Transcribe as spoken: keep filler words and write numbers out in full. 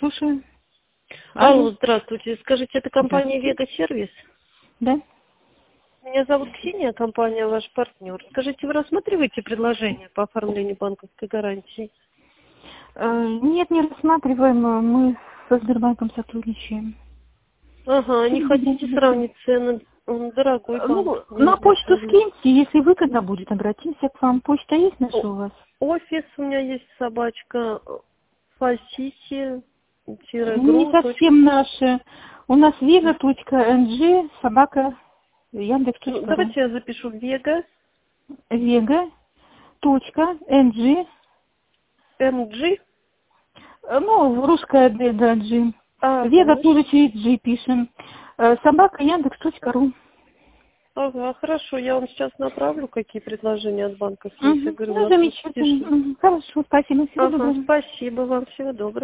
Слушаю. Алло, Алло. здравствуйте. Скажите, это компания Здравствуйте. Вега Сервис? Да? Меня зовут Ксения, компания ваш партнер. Скажите, вы рассматриваете предложение по оформлению банковской гарантии? Э, Нет, не рассматриваем. э, Мы со Сбербанком сотрудничаем. Ага, не хотите Э, сравнить цены? Он дорогой банк Ну, на почту изначально. скиньте, если выгодно будет, обратимся к вам. Почта есть наша О, у вас? офис у меня есть собачка фасити Не гру. совсем наша. У нас vega.ng, собака, Ну, яндекс.ру. давайте я запишу Вега, vega.ng, МГ. э, ну, русская D, да, G. А, Vega хорошо. тоже через G пишем. Э, Собака яндекс.ру. Ага, хорошо, я вам сейчас направлю, какие предложения от банка есть. Я Мгм. говорю, у Ну, нас очень замечательно. дешево. Мгм. Хорошо, спасибо. Всего Ага, доброго. спасибо вам, всего доброго.